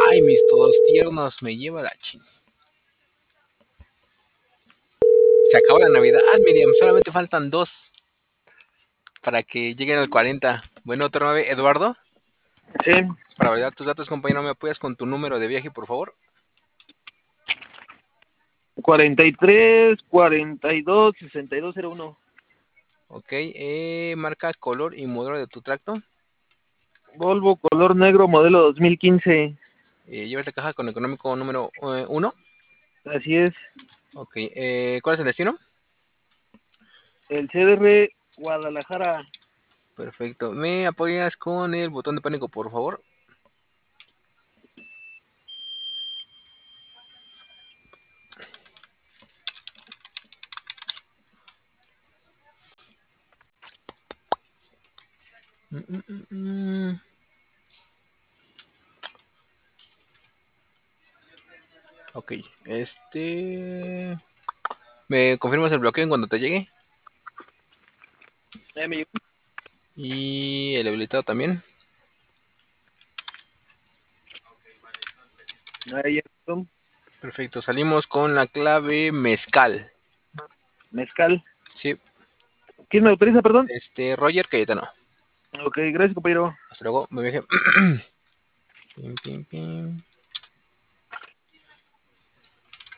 Ay, mis todos tiernos, me lleva la chin. Se acabó la Navidad, Miriam, solamente faltan 2 para que lleguen al 40. Bueno, otro 9, Eduardo. Sí. Para validar tus datos, compañero, ¿me apoyas con tu número de viaje, por favor? 43, 42, 6201. Ok, marca, color y modelo de tu tracto. Volvo color negro, modelo 2015. Lleva esta caja con económico número 1. Así es. Ok, ¿cuál es el destino? El CDR Guadalajara. Perfecto. ¿Me apoyas con el botón de pánico, por favor? Ok, ¿me confirmas el bloqueo en cuando te llegue? Y el habilitado también. Ahí está. Perfecto, salimos con la clave mezcal. Mezcal. Sí, ¿Quién me autoriza, perdón? Roger Cayetano. Ok, gracias, compañero. Hasta luego, me viaje. Pim, pim, pim.